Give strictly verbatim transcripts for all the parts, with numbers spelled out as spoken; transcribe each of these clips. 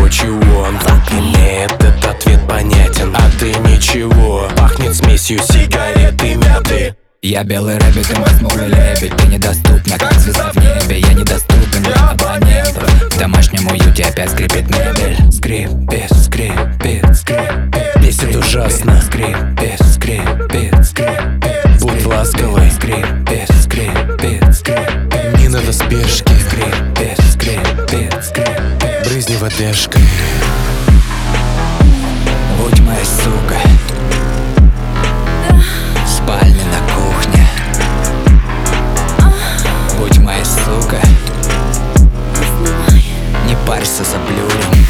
what you want. Так мне этот ответ понятен, а ты ничего. Пахнет смесью сигарет и мяты. Я белый рэббит, ты мой смуглый лебедь. Ты недоступна, как звезда в небе. Я недоступен для абонентов. В домашнем уюте опять скрипит мебель. Скрипит, скрипит, скрипит. Бесит ужасно. Скрипит, скрипит, скрипит. Будь ласковой. Скрипит, скрипит, скрипит. Не надо спешки. Скрипит, скрипит, скрипит. Брызни водежкой. Будь моей сукой. В спальне на кухне. Будь моей сукой. Не парься за блюдом.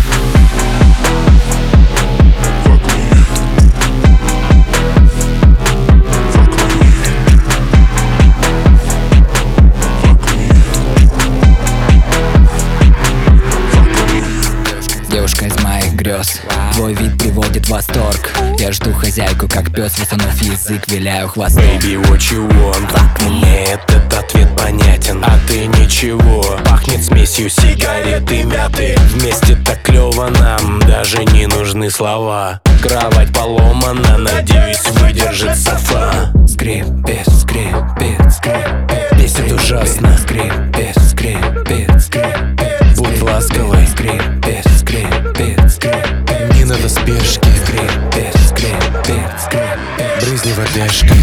Девушка из моих грез. Твой вид приводит в восторг. Я жду хозяйку, как пес, высунув язык, виляю хвостом. Baby, what you want. Так мне этот ответ понятен, а ты ничего. Пахнет смесью сигарет и мяты. Вместе так клёво нам, даже не нужны слова. Кровать поломана, надеюсь, выдержит софа. Скрипит, скрипит, скрипит. Бесит ужасно. Скрипит, скрипит, скрипит. Будь ласковой. Скрипит, скрипит, скрипит. Не надо спешки. Скрипит, скрипит, скрипит. Брызни водежкой.